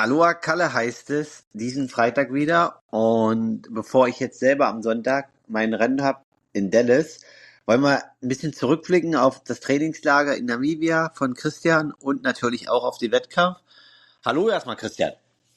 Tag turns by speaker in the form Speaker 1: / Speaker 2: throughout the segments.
Speaker 1: Aloha Kalle heißt es, diesen Freitag wieder. Und bevor ich jetzt selber am Sonntag mein Rennen habe in Dallas, wollen wir ein bisschen zurückblicken auf das Trainingslager in Namibia von Christian und natürlich auch auf den Wettkampf. Hallo erstmal, Christian.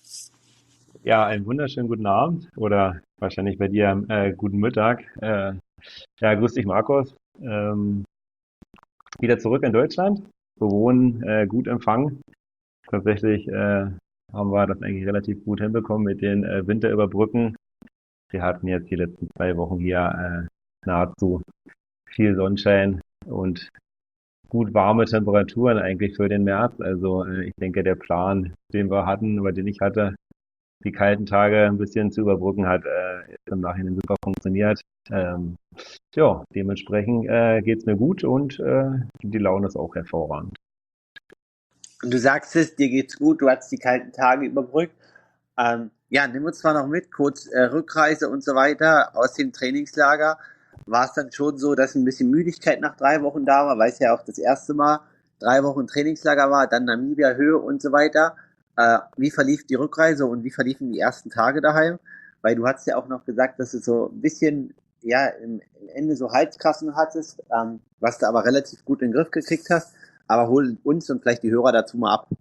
Speaker 2: Ja, einen wunderschönen guten Abend oder wahrscheinlich bei dir guten Mittag. Ja, grüß dich, Markus. Ähm, Wieder zurück in Deutschland. Wir wohnen gut empfangen. Tatsächlich haben wir das eigentlich relativ gut hinbekommen mit den Winterüberbrücken. Wir hatten jetzt die letzten 2 Wochen hier nahezu viel Sonnenschein und gut warme Temperaturen eigentlich für den März. Also ich denke, der Plan, den wir hatten oder den ich hatte, die kalten Tage ein bisschen zu überbrücken, hat jetzt im Nachhinein super funktioniert. Ähm, ja, dementsprechend geht's mir gut und die Laune ist auch hervorragend.
Speaker 1: Und du sagst es, dir geht's gut, du hast die kalten Tage überbrückt. Ja, nimm uns zwar noch mit, kurz Rückreise und so weiter aus dem Trainingslager. War es dann schon so, dass ein bisschen Müdigkeit nach 3 Wochen da war, weil es ja auch das erste Mal 3 Wochen Trainingslager war, dann Namibia, Höhe und so weiter. Wie verlief die Rückreise und wie verliefen die ersten Tage daheim? Weil du hast ja auch noch gesagt, dass du so ein bisschen, ja, im Ende so Halskrassen hattest, was du aber relativ gut in den Griff gekriegt hast. Aber hol uns und vielleicht die Hörer dazu mal ab.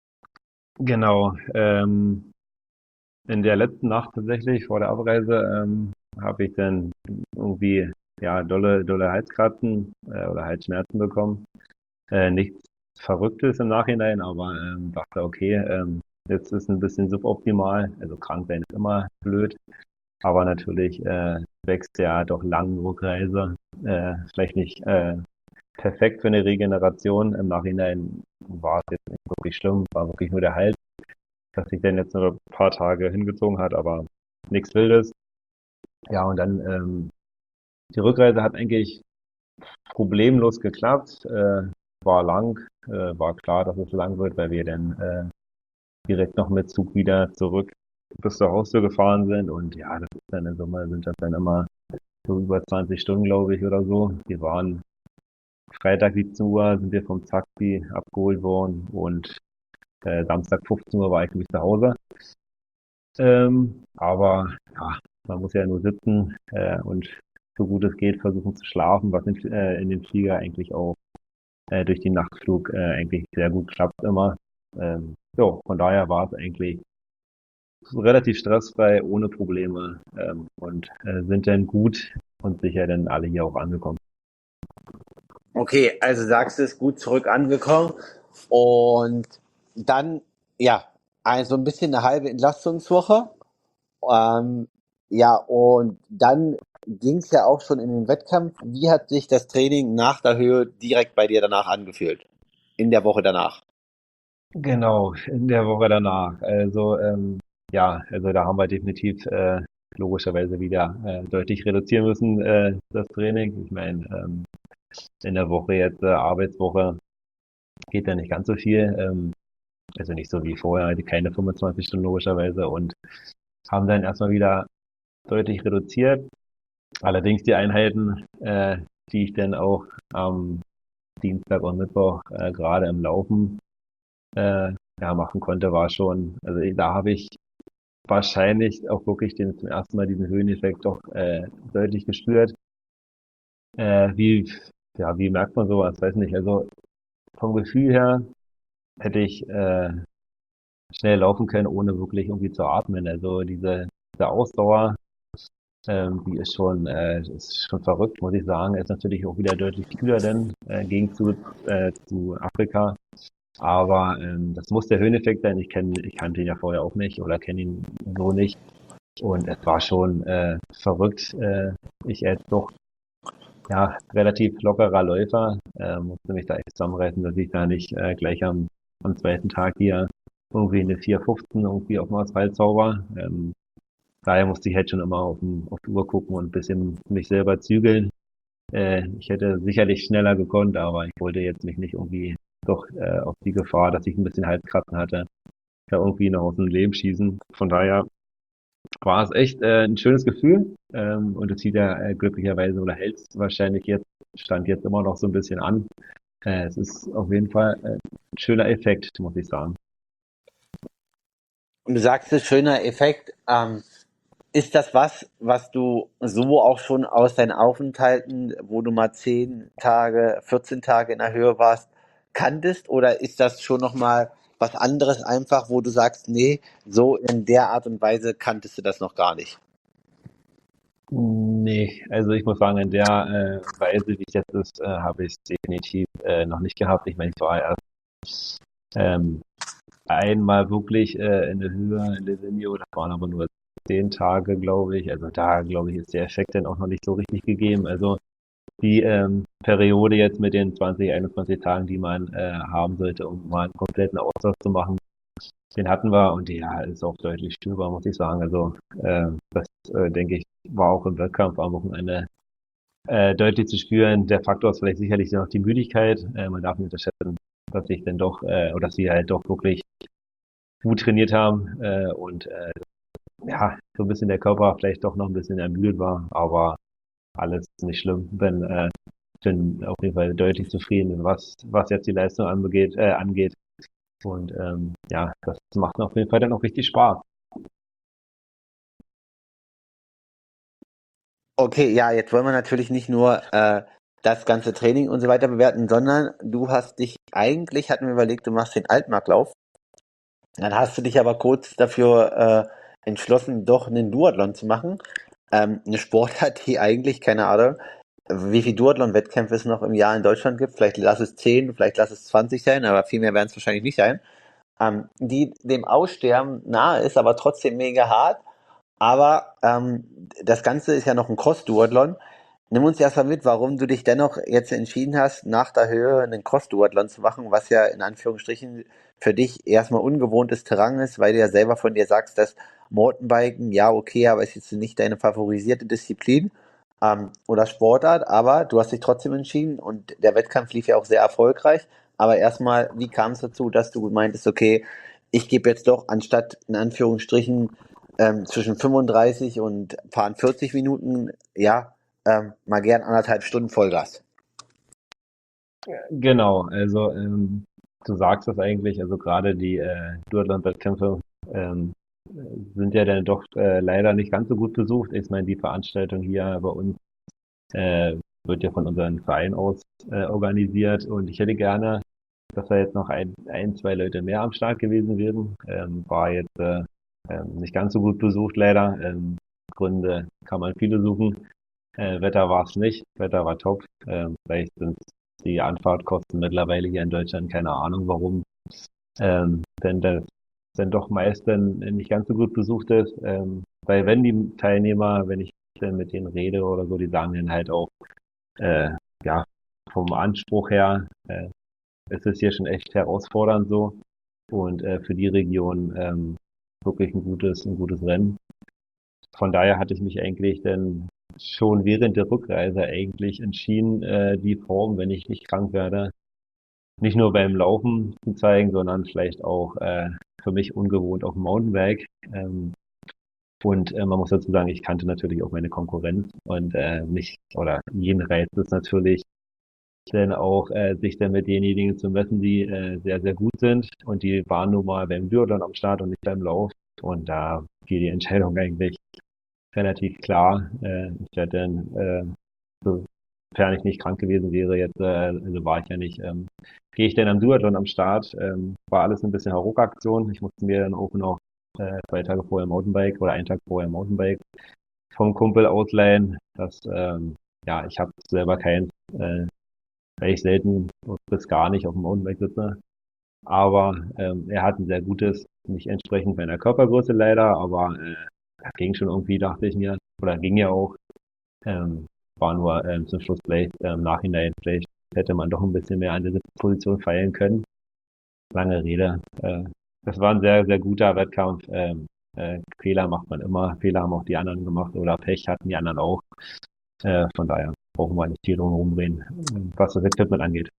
Speaker 2: Genau. In der letzten Nacht tatsächlich vor der Abreise habe ich dann irgendwie ja dolle Halskratzen oder Halsschmerzen bekommen. Nichts Verrücktes im Nachhinein, aber dachte, okay, jetzt ist ein bisschen suboptimal. Also krank sein ist immer blöd. Aber natürlich wächst ja doch lang Rückreise. Vielleicht nicht perfekt für eine Regeneration. Im Nachhinein war es jetzt nicht wirklich schlimm, war wirklich nur der Hals, dass sich dann jetzt nur ein paar Tage hingezogen hat, aber nichts Wildes. Ja, und dann die Rückreise hat eigentlich problemlos geklappt. War lang, war klar, dass es lang wird, weil wir dann direkt noch mit Zug wieder zurück bis zur Haustür gefahren sind. Und ja, das ist dann im Sommer sind das dann immer so über 20 Stunden, glaube ich, oder so. Wir waren Freitag 17 Uhr, sind wir vom Taxi abgeholt worden und Samstag 15 Uhr war ich nämlich zu Hause. Aber ja, man muss ja nur sitzen und so gut es geht versuchen zu schlafen, was in dem Flieger eigentlich auch durch den Nachtflug eigentlich sehr gut klappt immer. Ja, von daher war es eigentlich relativ stressfrei, ohne Probleme und sind dann gut und sicher dann alle hier auch angekommen.
Speaker 1: Okay, also sagst du, es gut zurück angekommen und dann, ja, also ein bisschen eine halbe Entlastungswoche. Ähm, ja, und dann ging es ja auch schon in den Wettkampf. Wie hat sich das Training nach der Höhe direkt bei dir danach angefühlt? In der Woche danach?
Speaker 2: Genau, in der Woche danach. Also ja, also da haben wir definitiv logischerweise wieder deutlich reduzieren müssen, das Training. Ich meine, in der Woche jetzt, Arbeitswoche, geht ja nicht ganz so viel. Also nicht so wie vorher, die keine 25 Stunden logischerweise und haben dann erstmal wieder deutlich reduziert. Allerdings die Einheiten, die ich dann auch am Dienstag und Mittwoch gerade im Laufen ja, machen konnte, war schon, also da habe ich wahrscheinlich auch wirklich zum ersten Mal diesen Höheneffekt doch deutlich gespürt. Wie, ja, wie merkt man sowas? Weiß nicht. Also vom Gefühl her hätte ich schnell laufen können, ohne wirklich irgendwie zu atmen. Also diese Ausdauer, die ist schon verrückt, muss ich sagen. Ist natürlich auch wieder deutlich kühler denn gegen zu Afrika. Aber das muss der Höheneffekt sein. Ich kannte ihn ja vorher auch nicht oder kenne ihn so nicht. Und es war schon verrückt. Ich als doch ja relativ lockerer Läufer musste mich da echt zusammenreißen, dass ich da nicht gleich am zweiten Tag hier irgendwie eine 4,15 irgendwie auf dem Asphalt zauber. Daher musste ich halt schon immer auf die Uhr gucken und ein bisschen mich selber zügeln. Ich hätte sicherlich schneller gekonnt, aber ich wollte jetzt mich nicht irgendwie doch auf die Gefahr, dass ich ein bisschen Halskratzen hatte, da irgendwie noch aus dem Leben schießen. Von daher war es echt ein schönes Gefühl und es zieht ja glücklicherweise oder hält es wahrscheinlich jetzt, stand jetzt immer noch so ein bisschen an. Es ist auf jeden Fall ein schöner Effekt, muss ich sagen.
Speaker 1: Und du sagst es, schöner Effekt. Ist das was du so auch schon aus deinen Aufenthalten, wo du mal 10 Tage, 14 Tage in der Höhe warst, kanntest? Oder ist das schon nochmal was anderes einfach, wo du sagst, nee, so in der Art und Weise kanntest du das noch gar nicht?
Speaker 2: Nee, also ich muss sagen, in der Weise, wie es jetzt ist, habe ich es definitiv noch nicht gehabt. Ich meine, ich war erst ähm, einmal wirklich in der Höhe in Livigno, das waren aber nur 10 Tage, glaube ich. Also da, glaube ich, ist der Effekt dann auch noch nicht so richtig gegeben. Also die Periode jetzt mit den 20, 21 Tagen, die man haben sollte, um mal einen kompletten Austausch zu machen, den hatten wir und ja, ist auch deutlich spürbar, muss ich sagen. Also das denke ich, war auch im Wettkampf am Wochenende deutlich zu spüren. Der Faktor ist vielleicht sicherlich noch die Müdigkeit. Man darf nicht unterschätzen, dass ich dann doch, oder dass sie halt doch wirklich gut trainiert haben und ja, so ein bisschen der Körper vielleicht doch noch ein bisschen ermüdet war, aber alles nicht schlimm. Bin auf jeden Fall deutlich zufrieden, was jetzt die Leistung angeht. Und ja, das macht auf jeden Fall dann auch richtig Spaß.
Speaker 1: Okay, ja, jetzt wollen wir natürlich nicht nur das ganze Training und so weiter bewerten, sondern du hast dich eigentlich, hatten wir überlegt, du machst den Altmarklauf. Dann hast du dich aber kurz dafür entschlossen, doch einen Duathlon zu machen. Eine Sportart, die eigentlich, keine Ahnung, wie viel Duathlon-Wettkämpfe es noch im Jahr in Deutschland gibt. Vielleicht lass es 10, vielleicht lass es 20 sein, aber viel mehr werden es wahrscheinlich nicht sein. Die dem Aussterben nahe ist, aber trotzdem mega hart. Aber das Ganze ist ja noch ein Cross-Duathlon. Nimm uns erstmal mit, warum du dich dennoch jetzt entschieden hast, nach der Höhe einen Cross-Duathlon zu machen, was ja in Anführungsstrichen für dich erstmal ungewohntes Terrain ist, weil du ja selber von dir sagst, dass Mountainbiken, ja, okay, aber ist jetzt nicht deine favorisierte Disziplin oder Sportart, aber du hast dich trotzdem entschieden und der Wettkampf lief ja auch sehr erfolgreich. Aber erstmal, wie kam es dazu, dass du meintest, okay, ich gebe jetzt doch anstatt in Anführungsstrichen zwischen 35 und fahren 40 Minuten, ja, mal gern 1,5 Stunden Vollgas.
Speaker 2: Genau, also du sagst das eigentlich, also gerade die Duathlon-Wettkämpfe ähm, sind ja dann doch leider nicht ganz so gut besucht. Ich meine, die Veranstaltung hier bei uns äh, wird ja von unserem Verein aus organisiert und ich hätte gerne, dass da jetzt noch zwei Leute mehr am Start gewesen wären. War jetzt nicht ganz so gut besucht leider. Gründe kann man viele suchen. Wetter war es nicht, Wetter war top. Vielleicht sind die Anfahrtkosten mittlerweile hier in Deutschland, keine Ahnung warum, denn das dann doch meist dann nicht ganz so gut besucht ist. Weil wenn die Teilnehmer, wenn ich dann mit denen rede oder so, die sagen dann halt auch, äh, ja, vom Anspruch her, ist es hier schon echt herausfordernd so. Und für die Region wirklich ein gutes Rennen. Von daher hatte ich mich eigentlich dann schon während der Rückreise eigentlich entschieden, die Form, wenn ich nicht krank werde, nicht nur beim Laufen zu zeigen, sondern vielleicht auch für mich ungewohnt auf dem Mountainbike. Und man muss dazu sagen, ich kannte natürlich auch meine Konkurrenz und mich oder jeden reizt es natürlich, dann auch sich dann mit denjenigen zu messen, die sehr, sehr gut sind. Und die waren nun mal beim Duathlon am Start und nicht beim Lauf. Und da fiel die Entscheidung eigentlich relativ klar. Ich werde dann, sofern ich nicht krank gewesen wäre, jetzt, also war ich ja nicht, gehe ich dann am Duathlon am Start. War alles ein bisschen Hauruck-Aktion. Ich musste mir dann auch noch 2 Tage vorher Mountainbike oder einen Tag vorher Mountainbike vom Kumpel ausleihen. Ja, ich habe selber keins, weil ich selten bis gar nicht auf dem Mountainbike sitze. Aber er hat ein sehr gutes, nicht entsprechend meiner Körpergröße leider, aber das ging schon irgendwie, dachte ich mir. Oder ging ja auch. Ähm, War nur zum Schluss vielleicht im Nachhinein, vielleicht hätte man doch ein bisschen mehr an dieser Position feilen können. Lange Rede. Das war ein sehr, sehr guter Wettkampf. Fehler macht man immer. Fehler haben auch die anderen gemacht oder Pech hatten die anderen auch. Von daher brauchen wir nicht viel drum rumreden, was das Equipment angeht.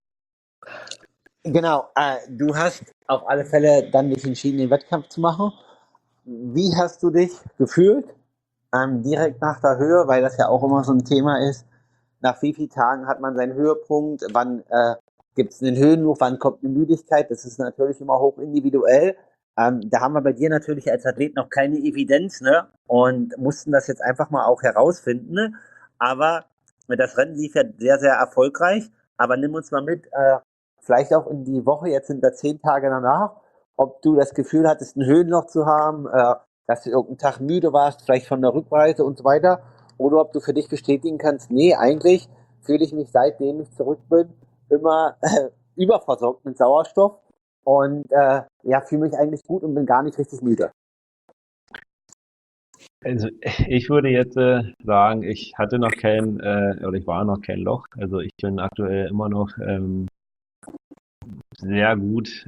Speaker 1: Genau, du hast auf alle Fälle dann dich entschieden, den Wettkampf zu machen. Wie hast du dich gefühlt direkt nach der Höhe, weil das ja auch immer so ein Thema ist? Nach wie vielen Tagen hat man seinen Höhepunkt? Wann gibt es einen Höhenluch? Wann kommt eine Müdigkeit? Das ist natürlich immer hoch individuell. Da haben wir bei dir natürlich als Athlet noch keine Evidenz, ne? Und mussten das jetzt einfach mal auch herausfinden. Ne? Aber das Rennen lief ja sehr, sehr erfolgreich. Aber nimm uns mal mit, vielleicht auch in die Woche, jetzt sind wir 10 Tage danach, ob du das Gefühl hattest, ein Höhenloch zu haben, dass du irgendeinen Tag müde warst, vielleicht von der Rückreise und so weiter. Oder ob du für dich bestätigen kannst, nee, eigentlich fühle ich mich, seitdem ich zurück bin, immer überversorgt mit Sauerstoff und ja, fühle mich eigentlich gut und bin gar nicht richtig müde.
Speaker 2: Also ich würde jetzt sagen, ich hatte noch kein, oder ich war noch kein Loch. Also ich bin aktuell immer noch sehr gut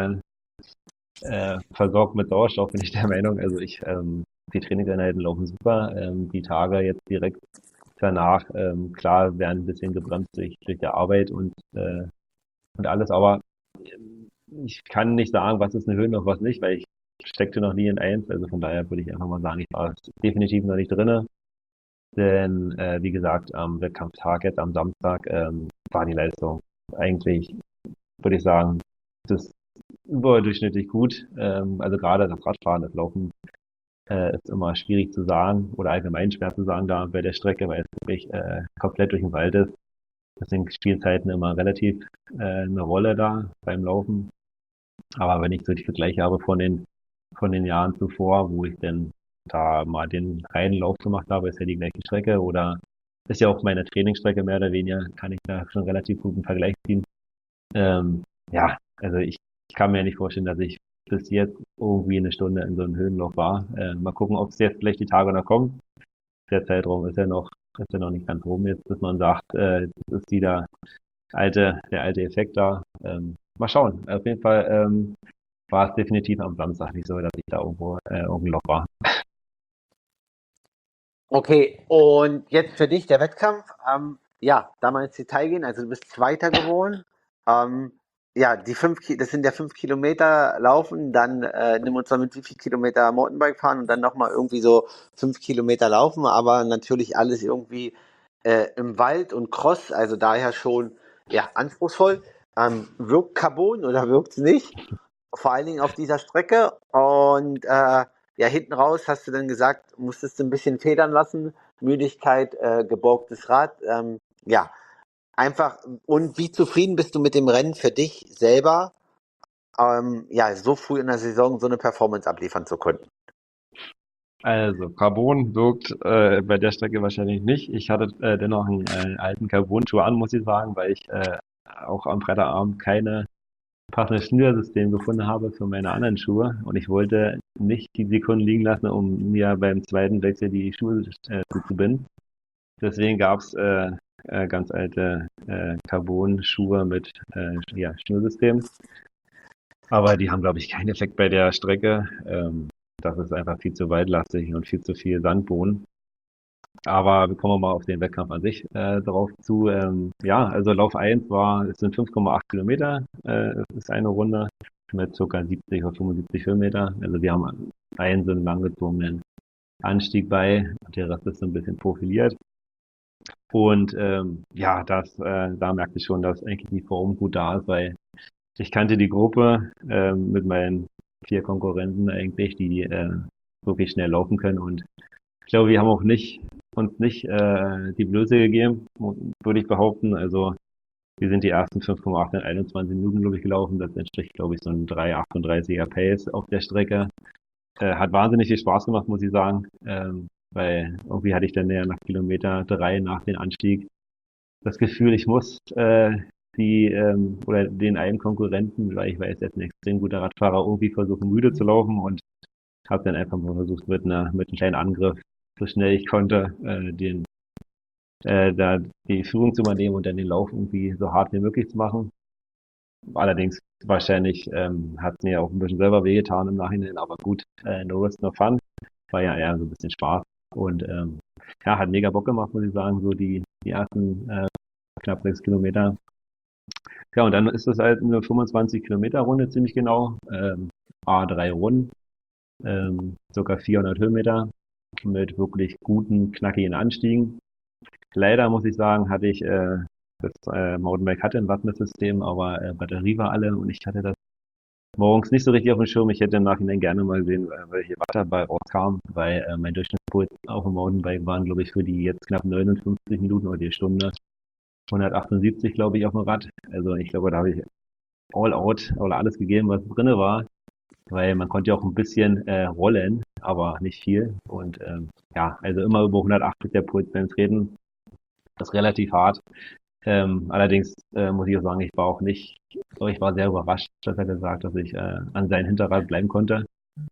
Speaker 2: versorgt mit Sauerstoff, bin ich der Meinung. Also die Trainingseinheiten laufen super. Die Tage jetzt direkt danach, klar, werden ein bisschen gebremst durch die Arbeit und alles, aber ich kann nicht sagen, was ist eine Höhe und was nicht, weil ich steckte noch nie in eins. Also von daher würde ich einfach mal sagen, ich war definitiv noch nicht drinne. Denn wie gesagt, am Wettkampftag jetzt am Samstag war die Leistung eigentlich, würde ich sagen, das ist überdurchschnittlich gut. Also gerade das Radfahren, das Laufen ist immer schwierig zu sagen oder allgemein schwer zu sagen da bei der Strecke, weil es wirklich komplett durch den Wald ist. Deswegen Spielzeiten immer relativ eine Rolle da beim Laufen. Aber wenn ich so die Vergleiche habe von den Jahren zuvor, wo ich dann da mal den reinen Lauf gemacht habe, ist ja die gleiche Strecke oder ist ja auch meine Trainingsstrecke mehr oder weniger, kann ich da schon relativ guten Vergleich ziehen. Ja, also ich kann mir nicht vorstellen, dass ich bis jetzt irgendwie eine Stunde in so einem Höhenloch war. Mal gucken, ob es jetzt vielleicht die Tage noch kommen. Der Zeitraum ist ja noch nicht ganz rum jetzt, dass man sagt, das ist wieder der alte Effekt da. Mal schauen. Auf jeden Fall war es definitiv am Samstag nicht so, dass ich da irgendwo Loch war.
Speaker 1: Okay, und jetzt für dich der Wettkampf. Ja, da mal ins Detail gehen. Also du bist Zweiter geworden. Ähm, ja, das sind ja 5 Kilometer laufen, dann nimm uns mal mit, wie viel Kilometer Mountainbike fahren und dann nochmal irgendwie so 5 Kilometer laufen, aber natürlich alles irgendwie im Wald und Cross, also daher schon ja anspruchsvoll. Wirkt Carbon oder wirkt es nicht? Vor allen Dingen auf dieser Strecke. Und ja, hinten raus hast du dann gesagt, musstest du ein bisschen federn lassen. Müdigkeit, geborgtes Rad. Ja, einfach. Und wie zufrieden bist du mit dem Rennen für dich selber, ja, so früh in der Saison so eine Performance abliefern zu können?
Speaker 2: Also, Carbon wirkt bei der Strecke wahrscheinlich nicht. Ich hatte dennoch einen alten Carbon-Schuh an, muss ich sagen, weil ich auch am Freitagabend keine passende Schnürsystem gefunden habe für meine anderen Schuhe und ich wollte nicht die Sekunden liegen lassen, um mir beim zweiten Wechsel die Schuhe zuzubinden. Deswegen gab's ganz alte Carbon-Schuhe mit ja, Schnürsystem, aber die haben, glaube ich, keinen Effekt bei der Strecke. Das ist einfach viel zu weitlastig und viel zu viel Sandboden. Aber wir kommen mal auf den Wettkampf an sich drauf zu. Ja, also Lauf eins es sind 5,8 Kilometer, ist eine Runde mit ca. 70 oder 75 Höhenmeter. Also wir haben einen so einen langgezogenen Anstieg bei, und der Rest ist so ein bisschen profiliert. Und ja, da merkte ich schon, dass eigentlich die Form gut da ist, weil ich kannte die Gruppe mit meinen 4 Konkurrenten eigentlich, die wirklich schnell laufen können und ich glaube, wir haben auch uns nicht die Blöße gegeben, würde ich behaupten. Also wir sind die ersten 5,8 in 21 Minuten, glaube ich, gelaufen. Das entspricht, glaube ich, so ein 3,38er Pace auf der Strecke. Hat wahnsinnig viel Spaß gemacht, muss ich sagen. Weil irgendwie hatte ich dann näher nach Kilometer 3 nach dem Anstieg das Gefühl, ich muss oder den einen Konkurrenten, weil ich weiß, er ist ein extrem guter Radfahrer, irgendwie versuchen müde zu laufen und habe dann einfach mal versucht mit einem kleinen Angriff, so schnell ich konnte, da die Führung zu übernehmen und dann den Lauf irgendwie so hart wie möglich zu machen. Allerdings wahrscheinlich hat mir auch ein bisschen selber wehgetan im Nachhinein, aber gut, no risk, no fun. War ja eher so ein bisschen Spaß. Und ja, hat mega Bock gemacht, muss ich sagen, so die ersten knapp 6 Kilometer. Ja, und dann ist das halt eine 25 Kilometer Runde ziemlich genau. A3 Runden, circa 400 Höhenmeter mit wirklich guten, knackigen Anstiegen. Leider muss ich sagen, hatte ich das Mountainbike hatte ein Wattmesssystem, aber Batterie war alle und ich hatte das morgens nicht so richtig auf dem Schirm. Ich hätte im Nachhinein gerne mal gesehen, welche Watt dabei rauskam, weil mein Durchschnittspuls auf dem Mountainbike waren, glaube ich, für die jetzt knapp 59 Minuten oder die Stunde 178, glaube ich, auf dem Rad. Also ich glaube, da habe ich all out oder alles gegeben, was drinne war, weil man konnte ja auch ein bisschen rollen, aber nicht viel. Und ja, also immer über 180 der Puls beim Treten. Das ist relativ hart. Allerdings muss ich auch sagen, ich war sehr überrascht, dass er gesagt, dass ich an seinem Hinterrad bleiben konnte.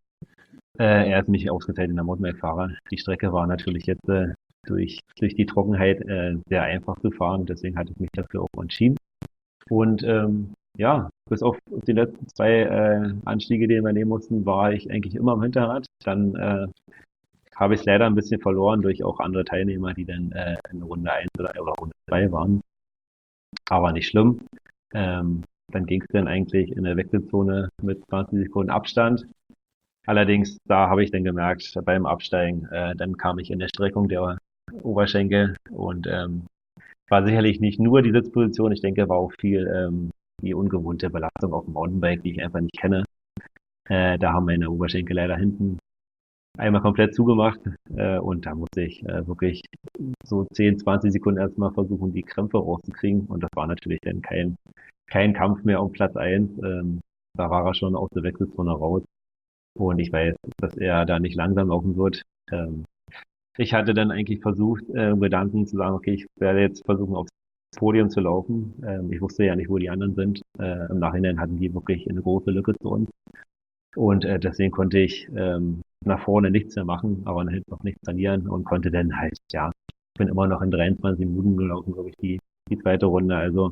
Speaker 2: Er ist mich ausgeteilt in der Mountainbike-Fahrer. Die Strecke war natürlich jetzt durch die Trockenheit sehr einfach zu fahren, deswegen hatte ich mich dafür auch entschieden. Und ja, bis auf die letzten zwei Anstiege, die wir nehmen mussten, war ich eigentlich immer am Hinterrad. Dann habe ich es leider ein bisschen verloren durch auch andere Teilnehmer, die dann in Runde eins oder Runde 2 waren. Aber nicht schlimm. Dann ging es dann eigentlich in der Wechselzone mit 20 Sekunden Abstand. Allerdings, da habe ich dann gemerkt, beim Absteigen, dann kam ich in der Streckung der Oberschenkel und war sicherlich nicht nur die Sitzposition, ich denke, war auch viel die ungewohnte Belastung auf dem Mountainbike, die ich einfach nicht kenne. Da haben meine Oberschenkel leider hinten einmal komplett zugemacht und da musste ich wirklich so 10, 20 Sekunden erstmal versuchen, die Krämpfe rauszukriegen und das war natürlich dann kein Kampf mehr um Platz 1. Da war er schon aus der Wechselzone raus und ich weiß, dass er da nicht langsam laufen wird. Ich hatte dann eigentlich versucht, Gedanken zu sagen, okay, ich werde jetzt versuchen, aufs Podium zu laufen. Ich wusste ja nicht, wo die anderen sind. Im Nachhinein hatten die wirklich eine große Lücke zu uns. Und deswegen konnte ich nach vorne nichts mehr machen, aber nach hinten noch nichts verlieren und konnte dann halt, ja, ich bin immer noch in 23 Minuten gelaufen, glaube ich, die zweite Runde. Also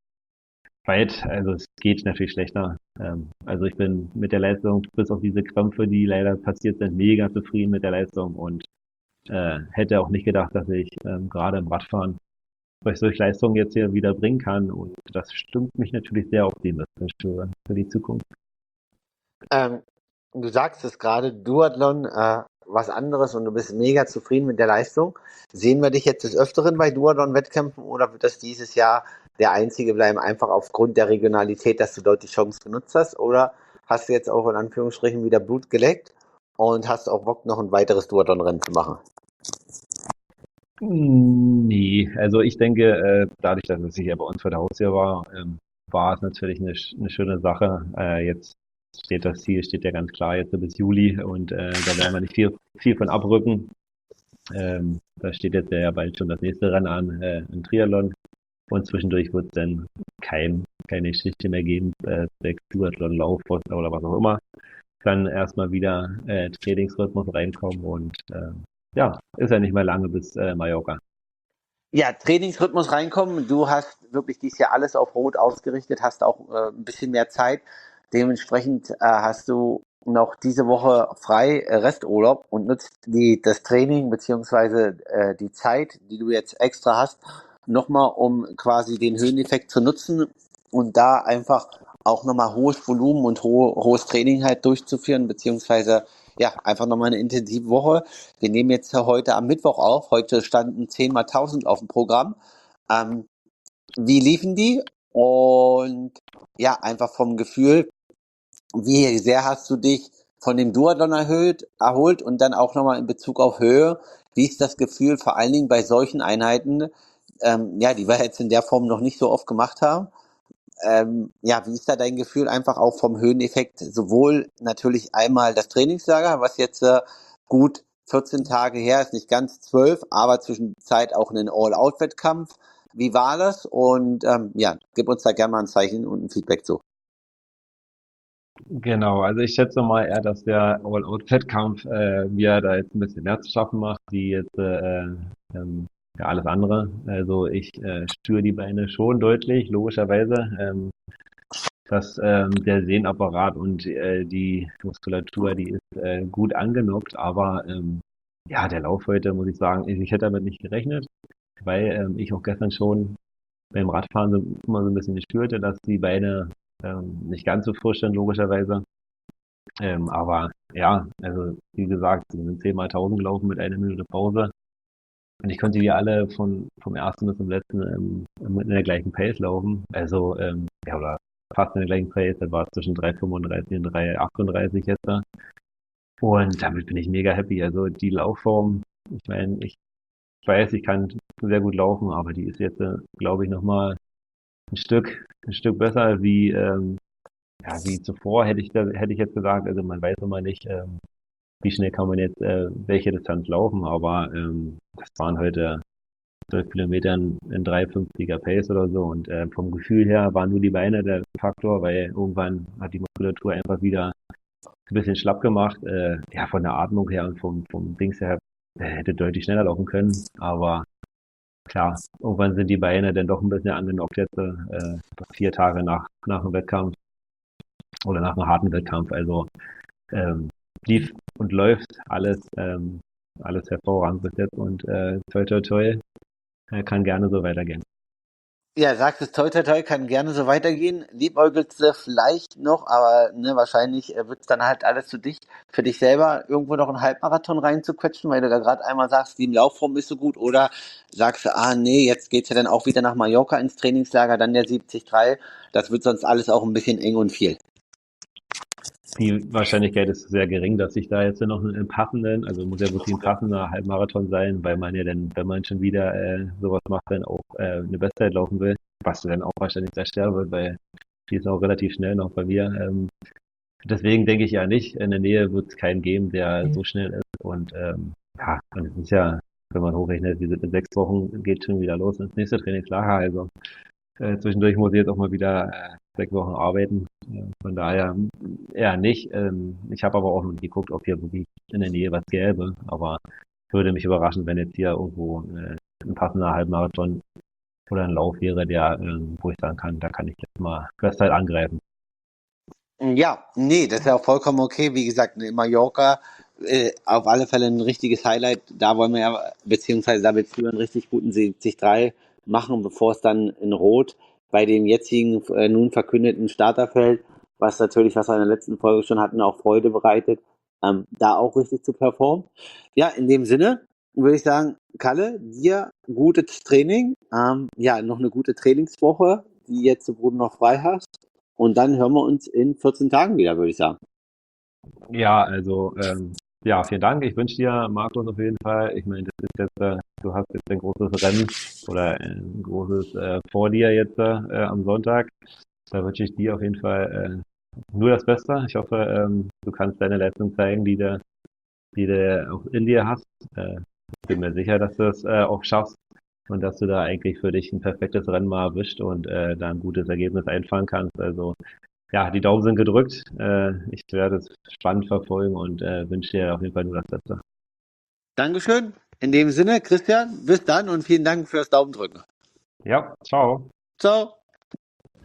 Speaker 2: weit, also es geht natürlich schlechter. Also ich bin mit der Leistung, bis auf diese Krämpfe, die leider passiert sind, mega zufrieden mit der Leistung und hätte auch nicht gedacht, dass ich gerade im Radfahren solche Leistungen jetzt hier wieder bringen kann. Und das stimmt mich natürlich sehr optimistisch für die Zukunft.
Speaker 1: Ähm, Du sagst es gerade, Duathlon, was anderes und du bist mega zufrieden mit der Leistung. Sehen wir dich jetzt des Öfteren bei Duathlon-Wettkämpfen oder wird das dieses Jahr der einzige bleiben, einfach aufgrund der Regionalität, dass du dort die Chance genutzt hast? Oder hast du jetzt auch in Anführungsstrichen wieder Blut geleckt und hast auch Bock, noch ein weiteres Duathlon-Rennen zu machen?
Speaker 2: Nee, also ich denke, dadurch, dass es hier bei uns vor der Haustür war, war es natürlich eine schöne Sache. Jetzt steht das Ziel, steht ja ganz klar jetzt so bis Juli und da werden wir nicht viel von abrücken. Da steht jetzt ja bald schon das nächste Rennen an, ein Triathlon. Und zwischendurch wird es dann keine Geschichte mehr geben, Duathlon, Lauf oder was auch immer. Dann erstmal wieder Trainingsrhythmus reinkommen und ja, ist ja nicht mehr lange bis Mallorca.
Speaker 1: Ja, Trainingsrhythmus reinkommen. Du hast wirklich dieses Jahr alles auf Rot ausgerichtet, hast auch ein bisschen mehr Zeit. Dementsprechend hast du noch diese Woche frei, Resturlaub und nutzt das Training beziehungsweise die Zeit, die du jetzt extra hast, nochmal, um quasi den Höheneffekt zu nutzen und da einfach auch nochmal hohes Volumen und hohes Training halt durchzuführen, beziehungsweise ja, einfach nochmal eine intensive Woche. Wir nehmen jetzt heute am Mittwoch auf. Heute standen 10 mal 1000 auf dem Programm. Ähm, Wie liefen die? Und ja, einfach vom Gefühl, wie sehr hast du dich von dem Duathlon erholt und dann auch nochmal in Bezug auf Höhe? Wie ist das Gefühl, vor allen Dingen bei solchen Einheiten, ja, die wir jetzt in der Form noch nicht so oft gemacht haben? Ja, wie ist da dein Gefühl einfach auch vom Höheneffekt? Sowohl natürlich einmal das Trainingslager, was jetzt gut 14 Tage her ist, nicht ganz 12, aber zwischenzeit auch einen All-Out-Wettkampf. Wie war das? Und ja, gib uns da gerne mal ein Zeichen und ein Feedback zu.
Speaker 2: Genau, also ich schätze mal eher, dass der All-Out-Wettkampf mir da jetzt ein bisschen mehr zu schaffen macht, wie jetzt ja, alles andere. Also ich spüre die Beine schon deutlich, logischerweise. Dass der Sehnapparat und die Muskulatur, die ist gut angenockt, aber ja, der Lauf heute, muss ich sagen, ich hätte damit nicht gerechnet, weil ich auch gestern schon beim Radfahren so, immer so ein bisschen spürte, dass die Beine nicht ganz so frisch sind, logischerweise. Aber ja, also wie gesagt, wir sind 10 mal 1000 gelaufen mit einer Minute Pause. Und ich konnte die alle vom ersten bis zum letzten mit in der gleichen Pace laufen. Also, ja, oder fast in der gleichen Pace. Das war zwischen 3,35 und 3,38 jetzt. Und damit bin ich mega happy. Also die Laufform, ich meine, ich weiß, ich kann sehr gut laufen, aber die ist jetzt, glaube ich, nochmal ein Stück besser wie zuvor, hätte ich jetzt gesagt. Also man weiß immer nicht, wie schnell kann man jetzt welche Distanz laufen, aber das waren heute 12 Kilometer in 3,50er Pace oder so. Und vom Gefühl her waren nur die Beine der Faktor, weil irgendwann hat die Muskulatur einfach wieder ein bisschen schlapp gemacht. Ja, von der Atmung her und vom Dings her hätte deutlich schneller laufen können. Aber klar, irgendwann sind die Beine dann doch ein bisschen angenockt jetzt, 4 Tage nach dem Wettkampf oder nach einem harten Wettkampf. Also ähm, lief und läuft alles hervorragend bis jetzt und toi toi toi, kann gerne so weitergehen.
Speaker 1: Ja, sagst es, toi toi toi, kann gerne so weitergehen. Liebäugelst du vielleicht noch, aber ne, wahrscheinlich wird es dann halt alles für dich selber irgendwo noch einen Halbmarathon reinzuquetschen, weil du da gerade einmal sagst, die Laufform ist so gut, oder sagst du, ah nee, jetzt geht's ja dann auch wieder nach Mallorca ins Trainingslager, dann der 73. Das wird sonst alles auch ein bisschen eng und viel.
Speaker 2: Die Wahrscheinlichkeit ist sehr gering, dass ich da jetzt noch einen passenden, also muss ja wirklich ein passender Halbmarathon sein, weil man ja dann, wenn man schon wieder sowas macht, dann auch eine Bestzeit laufen will, was dann auch wahrscheinlich sehr schwer wird, weil die ist auch relativ schnell noch bei mir. Deswegen denke ich ja nicht, in der Nähe wird es keinen geben, der so schnell ist. Und ja, und es ist ja, wenn man hochrechnet, diese in 6 Wochen geht schon wieder los ins nächste Trainingslager. Also zwischendurch muss ich jetzt auch mal wieder 6 Wochen arbeiten. Von daher eher nicht. Ich habe aber auch noch nicht geguckt, ob hier wirklich in der Nähe was gäbe. Aber würde mich überraschen, wenn jetzt hier irgendwo ein passender Halbmarathon oder ein Lauf wäre, der, wo ich sagen kann, da kann ich jetzt mal Bestzeit angreifen.
Speaker 1: Ja, nee, das ist ja auch vollkommen okay. Wie gesagt, ne, Mallorca, auf alle Fälle ein richtiges Highlight. Da wollen wir ja, beziehungsweise da willst du einen richtig guten 73 machen, bevor es dann in Rot bei dem jetzigen, nun verkündeten Starterfeld, was natürlich, was wir in der letzten Folge schon hatten, auch Freude bereitet, da auch richtig zu performen. Ja, in dem Sinne würde ich sagen, Kalle, dir gutes Training, ja, noch eine gute Trainingswoche, die jetzt, wo du noch frei hast. Und dann hören wir uns in 14 Tagen wieder, würde ich sagen.
Speaker 2: Ja, also ja, vielen Dank. Ich wünsche dir, Markus, auf jeden Fall. Ich meine, das ist jetzt, du hast jetzt ein großes Rennen oder ein großes vor dir jetzt am Sonntag. Da wünsche ich dir auf jeden Fall nur das Beste. Ich hoffe, du kannst deine Leistung zeigen, die du auch in dir hast. Ich bin mir sicher, dass du es auch schaffst und dass du da eigentlich für dich ein perfektes Rennen mal erwischt und da ein gutes Ergebnis einfahren kannst. Also ja, die Daumen sind gedrückt. Ich werde es spannend verfolgen und wünsche dir auf jeden Fall nur das Beste.
Speaker 1: Dankeschön. In dem Sinne, Christian, bis dann und vielen Dank fürs Daumendrücken.
Speaker 2: Ja, ciao.
Speaker 1: Ciao.